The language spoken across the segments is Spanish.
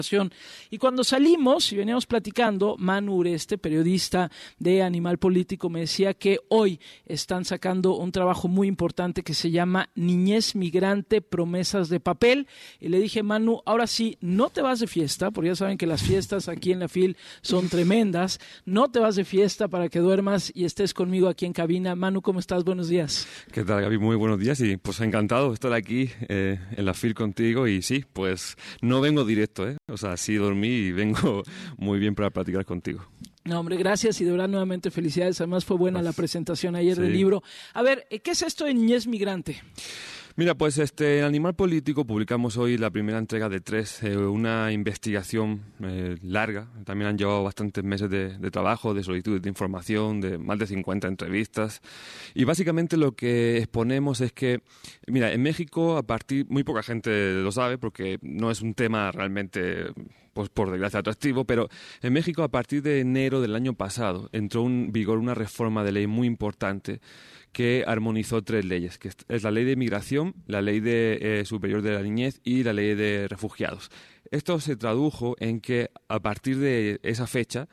Y cuando salimos y veníamos platicando, Manu Ureste, periodista de Animal Político, me decía que hoy están sacando un trabajo muy importante que se llama Niñez Migrante, Promesas de Papel. Y le dije, Manu, ahora sí, no te vas de fiesta, porque ya saben que las fiestas aquí en la FIL son tremendas. No te vas de fiesta para que duermas y estés conmigo aquí en cabina. Manu, ¿cómo estás? Buenos días. ¿Qué tal, Gaby? Muy buenos días y pues encantado de estar aquí en la FIL contigo. Y sí, pues no vengo directo, O sea, sí dormí y vengo muy bien para platicar contigo. No, hombre, gracias y de verdad nuevamente felicidades. Además fue buena la presentación ayer del libro. A ver, ¿qué es esto de Niñez Migrante? Mira, pues en Animal Político publicamos hoy la primera entrega de 3, una investigación larga. También han llevado bastantes meses de trabajo, de solicitudes de información, de más de 50 entrevistas. Y básicamente lo que exponemos es que, mira, en México muy poca gente lo sabe porque no es un tema realmente, pues por desgracia, atractivo, pero en México a partir de enero del año pasado entró en vigor una reforma de ley muy importante que armonizó 3 leyes, que es la Ley de Migración, la Ley Superior de la Niñez y la Ley de Refugiados. Esto se tradujo en que a partir de esa fecha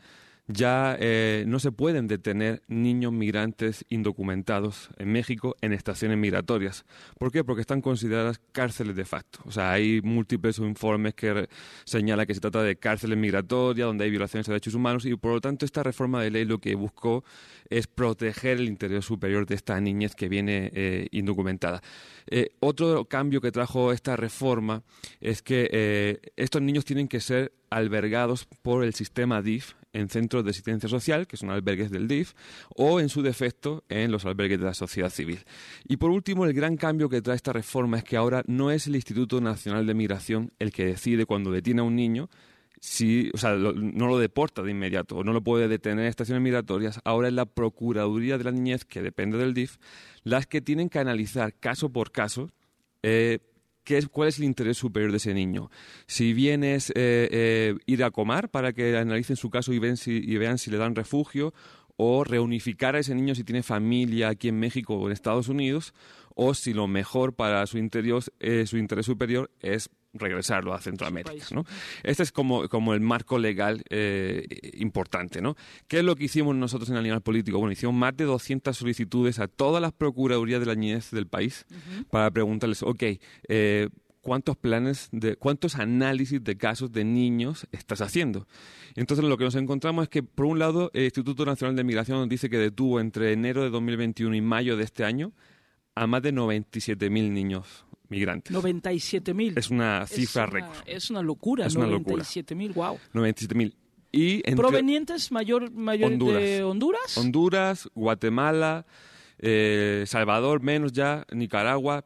ya no se pueden detener niños migrantes indocumentados en México en estaciones migratorias. ¿Por qué? Porque están consideradas cárceles de facto. O sea, hay múltiples informes que señalan que se trata de cárceles migratorias, donde hay violaciones de derechos humanos, y por lo tanto esta reforma de ley lo que buscó es proteger el interés superior de esta niñez que viene indocumentada. Otro cambio que trajo esta reforma es que estos niños tienen que ser albergados por el sistema DIF en centros de asistencia social, que son albergues del DIF, o en su defecto en los albergues de la sociedad civil. Y por último, el gran cambio que trae esta reforma es que ahora no es el Instituto Nacional de Migración el que decide cuando detiene a un niño, no lo deporta de inmediato o no lo puede detener en estaciones migratorias. Ahora es la Procuraduría de la Niñez, que depende del DIF, las que tienen que analizar caso por caso cuál es el interés superior de ese niño. Si bien es ir a Comar para que analicen su caso y vean si le dan refugio, o reunificar a ese niño si tiene familia aquí en México o en Estados Unidos, o si lo mejor para su interés superior es regresarlo a Centroamérica, ¿no? Este es como el marco legal importante, ¿no? ¿Qué es lo que hicimos nosotros en Animal Político? Bueno, hicimos más de 200 solicitudes a todas las procuradurías de la niñez del país para preguntarles, ¿cuántos análisis de casos de niños estás haciendo? Entonces lo que nos encontramos es que, por un lado, el Instituto Nacional de Migración nos dice que detuvo entre enero de 2021 y mayo de este año a más de 97.000 niños migrantes. 97.000. Es una cifra récord. Es una locura. Es una locura. 97.000, wow. 97.000. ¿Provenientes mayor de Honduras? Honduras, Guatemala, Salvador, menos ya, Nicaragua,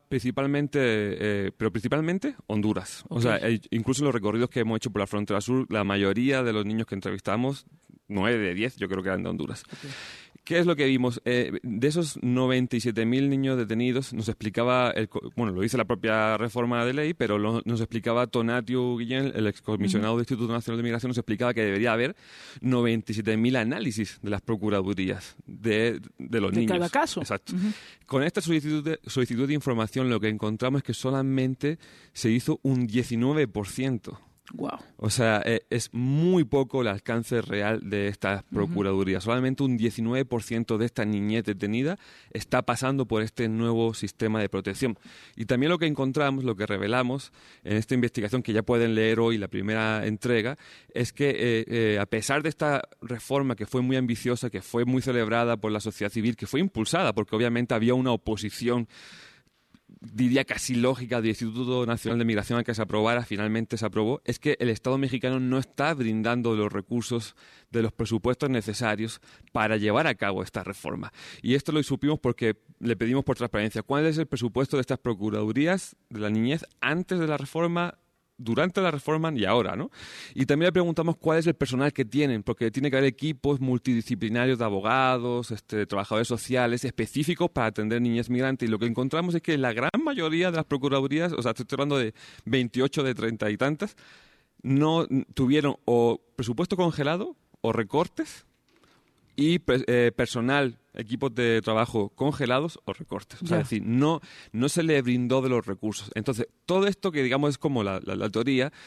pero principalmente Honduras. Okay. O sea, incluso en los recorridos que hemos hecho por la frontera sur, la mayoría de los niños que entrevistamos, 9 de 10, yo creo que eran de Honduras. Okay. ¿Qué es lo que vimos? De esos 97.000 niños detenidos, nos explicaba, lo dice la propia reforma de ley, pero nos explicaba Tonatio Guillén, el excomisionado del Instituto Nacional de Migración, nos explicaba que debería haber 97.000 análisis de las procuradurías de los niños. De cada caso. Exacto. Con esta solicitud de información lo que encontramos es que solamente se hizo un 19%. Wow. O sea, es muy poco el alcance real de estas procuradurías. Solamente un 19% de esta niñez detenida está pasando por este nuevo sistema de protección. Y también lo que encontramos, lo que revelamos en esta investigación, que ya pueden leer hoy la primera entrega, es que a pesar de esta reforma que fue muy ambiciosa, que fue muy celebrada por la sociedad civil, que fue impulsada porque obviamente había una oposición, diría casi lógica, del Instituto Nacional de Migración a que se aprobara, finalmente se aprobó, es que el Estado mexicano no está brindando los recursos de los presupuestos necesarios para llevar a cabo esta reforma. Y esto lo supimos porque le pedimos por transparencia cuál es el presupuesto de estas procuradurías de la niñez antes de la reforma, durante la reforma y ahora, ¿no? Y también le preguntamos cuál es el personal que tienen, porque tiene que haber equipos multidisciplinarios de abogados, trabajadores sociales específicos para atender niñez migrantes. Y lo que encontramos es que la gran mayoría de las procuradurías, o sea, estoy hablando de 28 de 30 y tantas, no tuvieron o presupuesto congelado o recortes y personal, equipos de trabajo congelados o recortes. O sea, es decir, no se le brindó de los recursos. Entonces, todo esto que digamos es como la teoría,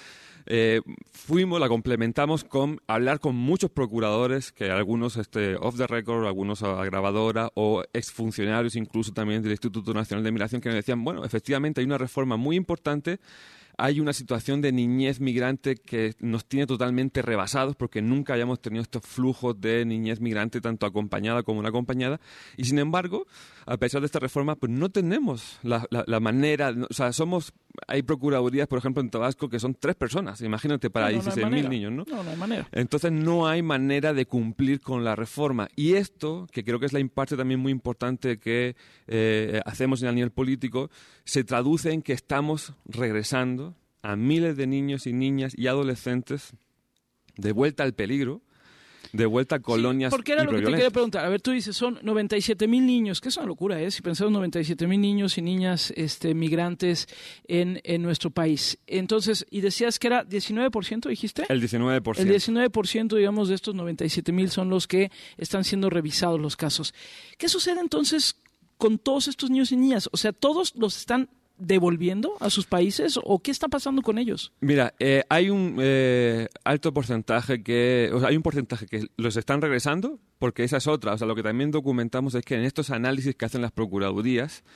la complementamos con hablar con muchos procuradores, que algunos off the record, algunos a grabadora, o exfuncionarios incluso también del Instituto Nacional de Migración, que nos decían, bueno, efectivamente hay una reforma muy importante. Hay una situación de niñez migrante que nos tiene totalmente rebasados porque nunca hayamos tenido estos flujos de niñez migrante tanto acompañada como no acompañada. Y sin embargo, a pesar de esta reforma, pues no tenemos la manera. O sea, hay procuradurías, por ejemplo, en Tabasco que son 3 personas. Imagínate, para 16.000 niños, ¿no? No hay manera. Entonces no hay manera de cumplir con la reforma. Y esto, que creo que es la parte también muy importante que hacemos en el nivel político, se traduce en que estamos regresando a miles de niños y niñas y adolescentes de vuelta al peligro, de vuelta a colonias porque era lo que te hiperviolentas. quería preguntar. A ver, tú dices, son 97,000 niños, que es una locura, Si pensamos 97,000 niños y niñas migrantes en nuestro país. Entonces, y decías que era 19%, ¿dijiste? El 19%. El 19%, digamos, de estos 97,000 son los que están siendo revisados los casos. ¿Qué sucede entonces con todos estos niños y niñas? O sea, ¿todos los están devolviendo a sus países o qué está pasando con ellos? Mira, hay un alto porcentaje hay un porcentaje que los están regresando, porque esa es otra. O sea, lo que también documentamos es que en estos análisis que hacen las procuradurías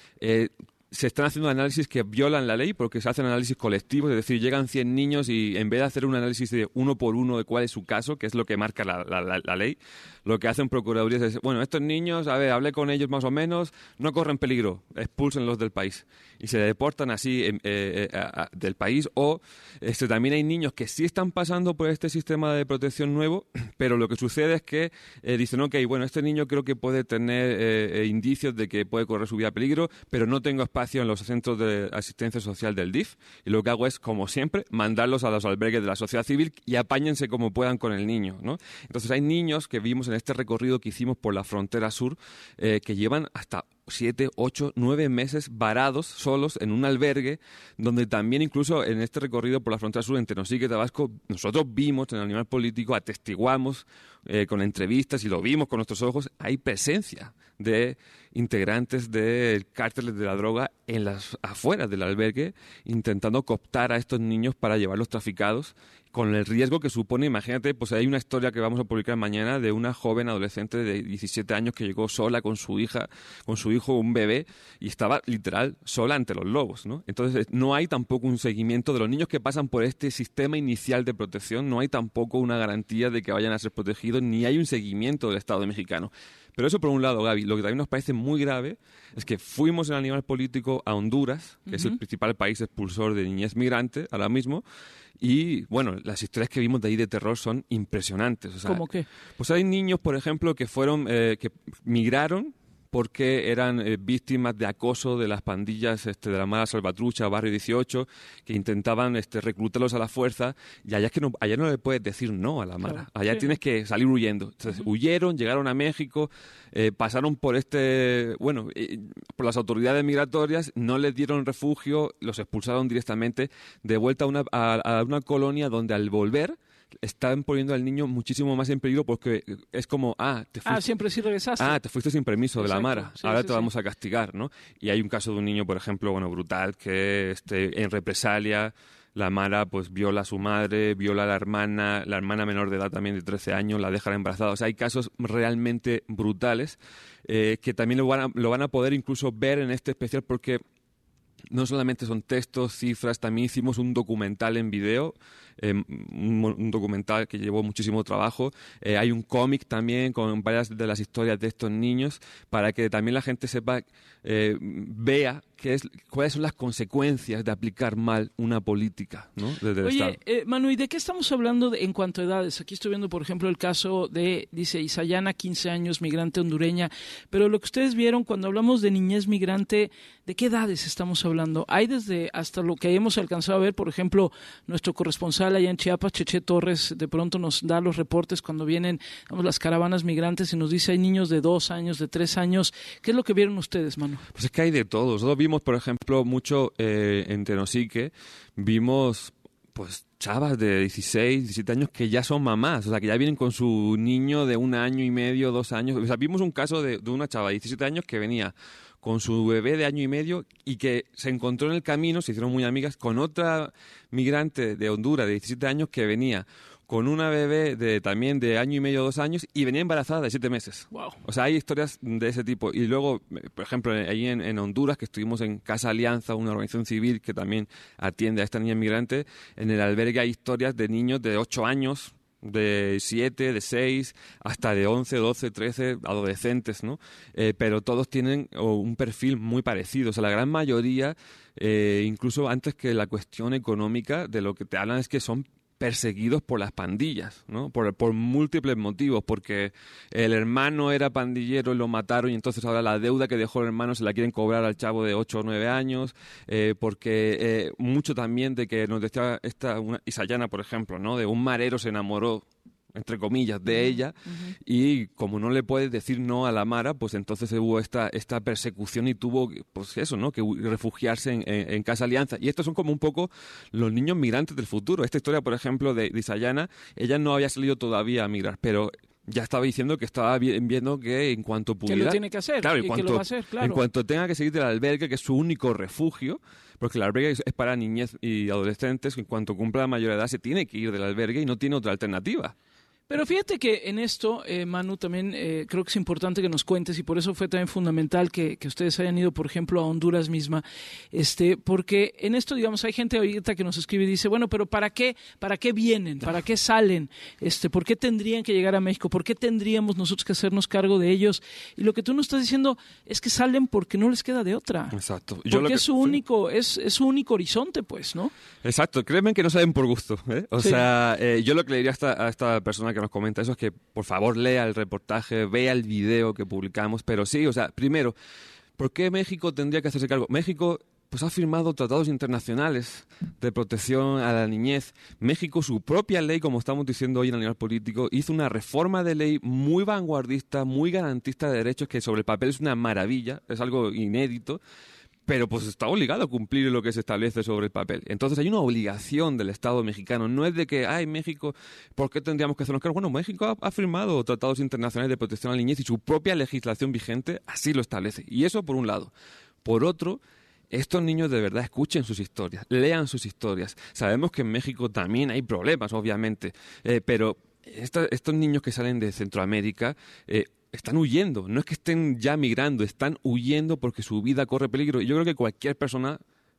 se están haciendo análisis que violan la ley porque se hacen análisis colectivos, es decir, llegan 100 niños y en vez de hacer un análisis de uno por uno de cuál es su caso, que es lo que marca la ley, lo que hacen procuradurías es, bueno, estos niños, a ver, hablé con ellos más o menos, no corren peligro, expúlsenlos del país. Y se deportan así del país. O también hay niños que sí están pasando por este sistema de protección nuevo, pero lo que sucede es que dicen, ok, bueno, este niño creo que puede tener indicios de que puede correr su vida a peligro, pero no tengo espacio en los centros de asistencia social del DIF. Y lo que hago es, como siempre, mandarlos a los albergues de la sociedad civil y apáñense como puedan con el niño, ¿no? Entonces hay niños que vimos en este recorrido que hicimos por la frontera sur que llevan hasta 7, 8, 9 meses varados, solos, en un albergue, donde también incluso en este recorrido por la frontera sur en Tenosique, Tabasco, nosotros vimos en el animal político, atestiguamos con entrevistas y lo vimos con nuestros ojos, hay presencia de integrantes del cártel de la droga en las afueras del albergue, intentando cooptar a estos niños para llevarlos traficados, con el riesgo que supone. Imagínate, pues hay una historia que vamos a publicar mañana de una joven adolescente de 17 años que llegó sola con su hija, con su hijo, un bebé, y estaba literal sola ante los lobos, ¿no? Entonces no hay tampoco un seguimiento de los niños que pasan por este sistema inicial de protección, no hay tampoco una garantía de que vayan a ser protegidos, ni hay un seguimiento del Estado mexicano. Pero eso por un lado, Gaby. Lo que también nos parece muy grave es que fuimos en el nivel político a Honduras, que es el principal país expulsor de niñez migrante ahora mismo, y bueno, las historias que vimos de ahí de terror son impresionantes. O sea, ¿cómo qué? Pues hay niños, por ejemplo, que que migraron porque eran víctimas de acoso de las pandillas de la Mara Salvatrucha, Barrio 18, que intentaban reclutarlos a la fuerza, y allá no le puedes decir no a la Mara. Claro, allá sí. tienes que salir huyendo. Entonces, huyeron, llegaron a México, pasaron por por las autoridades migratorias, no les dieron refugio, los expulsaron directamente de vuelta a una colonia donde al volver están poniendo al niño muchísimo más en peligro porque es como, te fuiste. Siempre sí regresaste. Te fuiste sin permiso de la Exacto. Mara, Sí, ahora sí, te vamos a castigar, ¿no? Y hay un caso de un niño, por ejemplo, brutal, que en represalia la Mara pues viola a su madre, viola a la hermana menor de edad también de 13 años, la deja embarazada. O sea, hay casos realmente brutales que también lo van a poder incluso ver en este especial porque no solamente son textos, cifras, también hicimos un documental en video, un documental que llevó muchísimo trabajo. Hay un cómic también con varias de las historias de estos niños para que también la gente sepa, vea cuáles son las consecuencias de aplicar mal una política, ¿no? Desde el Estado. Manu, ¿y de qué estamos hablando en cuanto a edades? Aquí estoy viendo, por ejemplo, el caso dice Isayana, 15 años, migrante hondureña, pero lo que ustedes vieron cuando hablamos de niñez migrante, ¿de qué edades estamos hablando? Hay desde hasta lo que hemos alcanzado a ver, por ejemplo, nuestro corresponsal allá en Chiapas, Cheche Torres, de pronto nos da los reportes cuando vienen las caravanas migrantes y nos dice hay niños de 2 años, de 3 años. ¿Qué es lo que vieron ustedes, Manu? Pues es que hay de todo. Nosotros vimos, por ejemplo, mucho en Tenosique, vimos pues chavas de 16, 17 años que ya son mamás, o sea, que ya vienen con su niño de 1 año y medio, 2 años. O sea, vimos un caso de una chava de 17 años que venía con su bebé de año y medio y que se encontró en el camino, se hicieron muy amigas, con otra migrante de Honduras de 17 años que venía con una bebé también de año y medio, 2 años, y venía embarazada de 7 meses. Wow. O sea, hay historias de ese tipo. Y luego, por ejemplo, ahí en Honduras, que estuvimos en Casa Alianza, una organización civil que también atiende a esta niña inmigrante, en el albergue hay historias de niños de 8 años, de 7, de 6, hasta de 11, 12, 13, adolescentes, ¿no? Pero todos tienen un perfil muy parecido. O sea, la gran mayoría, incluso antes que la cuestión económica, de lo que te hablan es que son perseguidos por las pandillas, ¿no? Por múltiples motivos, porque el hermano era pandillero y lo mataron y entonces ahora la deuda que dejó el hermano se la quieren cobrar al chavo de 8 o 9 años, porque mucho también de que nos decía Isayana, por ejemplo, ¿no? De un marero se enamoró, entre comillas, de ella, y como no le puedes decir no a la Mara, pues entonces hubo esta persecución y tuvo, pues eso, ¿no? Que refugiarse en Casa Alianza. Y estos son como un poco los niños migrantes del futuro. Esta historia, por ejemplo, de Isayana, ella no había salido todavía a migrar, pero ya estaba diciendo que estaba viendo que en cuanto pudiera... Que lo tiene que hacer, claro, y que lo va a hacer, claro. En cuanto tenga que salir del albergue, que es su único refugio, porque el albergue es para niñez y adolescentes, en cuanto cumpla la mayor edad se tiene que ir del albergue y no tiene otra alternativa. Pero fíjate que en esto, Manu, también creo que es importante que nos cuentes, y por eso fue también fundamental que ustedes hayan ido, por ejemplo, a Honduras misma, porque en esto, digamos, hay gente ahorita que nos escribe y dice, bueno, pero ¿para qué vienen? ¿Para qué salen? ¿Por qué tendrían que llegar a México? ¿Por qué tendríamos nosotros que hacernos cargo de ellos? Y lo que tú nos estás diciendo es que salen porque no les queda de otra. Exacto. Porque es su único horizonte, pues, ¿no? Exacto. Créeme que no salen por gusto, ¿eh? O Sí. sea, yo lo que le diría a esta persona que nos comenta eso es que, por favor, lea el reportaje, vea el video que publicamos, pero sí, o sea, primero, ¿por qué México tendría que hacerse cargo? México pues ha firmado tratados internacionales de protección a la niñez. México, su propia ley, como estamos diciendo hoy en el nivel político, hizo una reforma de ley muy vanguardista, muy garantista de derechos, que sobre el papel es una maravilla, es algo inédito, pero pues está obligado a cumplir lo que se establece sobre el papel. Entonces hay una obligación del Estado mexicano. No es de que, México, ¿por qué tendríamos que hacernos cargo? Bueno, México ha firmado tratados internacionales de protección a la niñez y su propia legislación vigente así lo establece. Y eso por un lado. Por otro, estos niños de verdad escuchen sus historias, lean sus historias. Sabemos que en México también hay problemas, obviamente, pero estos niños que salen de Centroamérica... están huyendo, no es que estén ya migrando, están huyendo porque su vida corre peligro. Y yo creo que cualquier persona,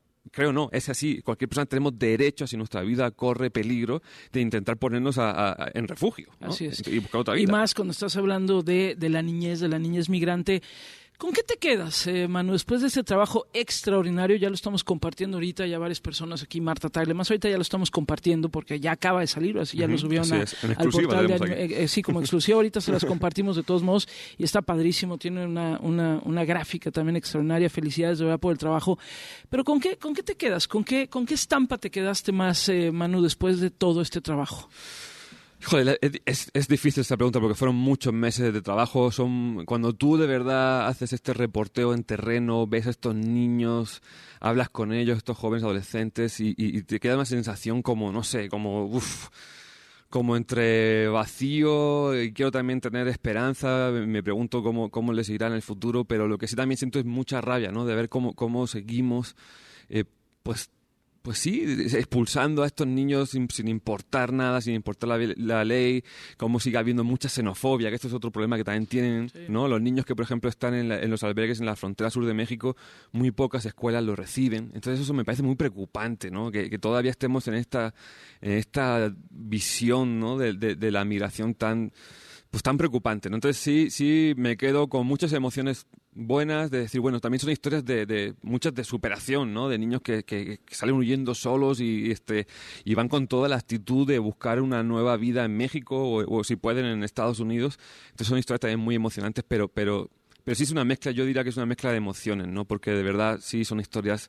es así, cualquier persona tenemos derecho a, si nuestra vida corre peligro, de intentar ponernos en refugio, ¿no? Así es. Y buscar otra vida. Y más cuando estás hablando de la niñez migrante. ¿Con qué te quedas, Manu? Después de este trabajo extraordinario, ya lo estamos compartiendo ahorita, ya varias personas aquí, Marta Tagle, más ahorita ya lo estamos compartiendo porque ya acaba de salir, así ya lo subieron al portal de sí, como exclusiva, ahorita se las compartimos de todos modos y está padrísimo, tiene una gráfica también extraordinaria, felicidades de verdad por el trabajo. Pero ¿con qué te quedas? ¿Con qué estampa te quedaste más, Manu, después de todo este trabajo? Joder, es difícil esta pregunta porque fueron muchos meses de trabajo. Cuando tú de verdad haces este reporteo en terreno, ves a estos niños, hablas con ellos, estos jóvenes adolescentes y te queda una sensación como, no sé, como entre vacío y quiero también tener esperanza. Me pregunto cómo les irá en el futuro, pero lo que sí también siento es mucha rabia, ¿no? De ver cómo seguimos, pues sí, expulsando a estos niños sin importar nada, sin importar la ley, como sigue habiendo mucha xenofobia, que esto es otro problema que también tienen, sí, ¿no? Los niños que, por ejemplo, están en los albergues en la frontera sur de México, muy pocas escuelas lo reciben. Entonces eso me parece muy preocupante, ¿no? Que todavía estemos en esta visión, ¿no? de la migración tan preocupante, ¿no? Entonces sí me quedo con muchas emociones buenas de decir, bueno, también son historias de muchas de superación, ¿no? De niños que salen huyendo solos y van con toda la actitud de buscar una nueva vida en México o si pueden en Estados Unidos. Entonces son historias también muy emocionantes, pero sí es una mezcla, yo diría que es una mezcla de emociones, ¿no? Porque de verdad sí son historias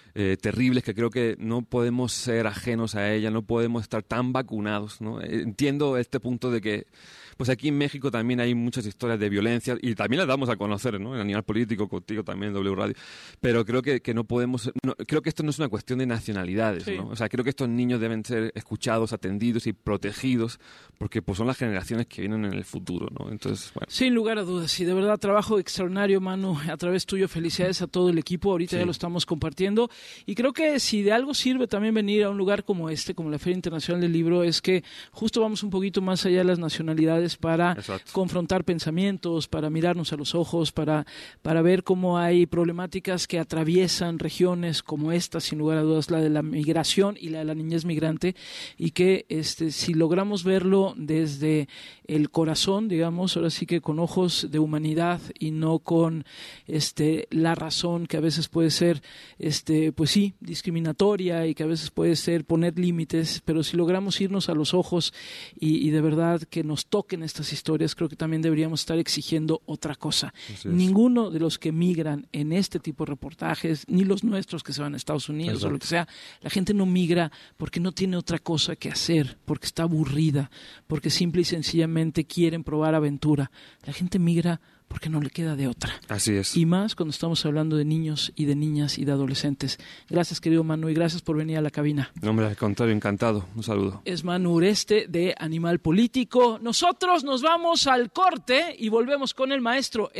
terribles que creo que no podemos ser ajenos a ella, no podemos estar tan vacunados, ¿no? Entiendo este punto de que pues aquí en México también hay muchas historias de violencia y también las damos a conocer, ¿no? En Animal Político, contigo también, en W Radio. Pero creo que no podemos... creo que esto no es una cuestión de nacionalidades, sí, ¿no? O sea, creo que estos niños deben ser escuchados, atendidos y protegidos porque pues son las generaciones que vienen en el futuro, ¿no? Entonces, bueno. Sin lugar a dudas, y de verdad trabajo extraordinario, Manu, a través tuyo. Felicidades a todo el equipo, ahorita ya lo estamos compartiendo. Y creo que si de algo sirve también venir a un lugar como este, como la Feria Internacional del Libro, es que justo vamos un poquito más allá de las nacionalidades para confrontar pensamientos, para mirarnos a los ojos, para ver cómo hay problemáticas que atraviesan regiones como esta, sin lugar a dudas, la de la migración y la de la niñez migrante, y que si logramos verlo desde el corazón, digamos, ahora sí que con ojos de humanidad y no con la razón que a veces puede ser pues sí, discriminatoria y que a veces puede ser poner límites, pero si logramos irnos a los ojos y de verdad que nos toquen estas historias, creo que también deberíamos estar exigiendo otra cosa. Ninguno de los que migran en este tipo de reportajes, ni los nuestros que se van a Estados Unidos o lo que sea, la gente no migra porque no tiene otra cosa que hacer, porque está aburrida, porque simple y sencillamente quieren probar aventura. La gente migra porque no le queda de otra. Así es. Y más cuando estamos hablando de niños y de niñas y de adolescentes. Gracias, querido Manu, y gracias por venir a la cabina. No, hombre, al contrario, encantado. Un saludo. Es Manu Ureste de Animal Político. Nosotros nos vamos al corte y volvemos con el maestro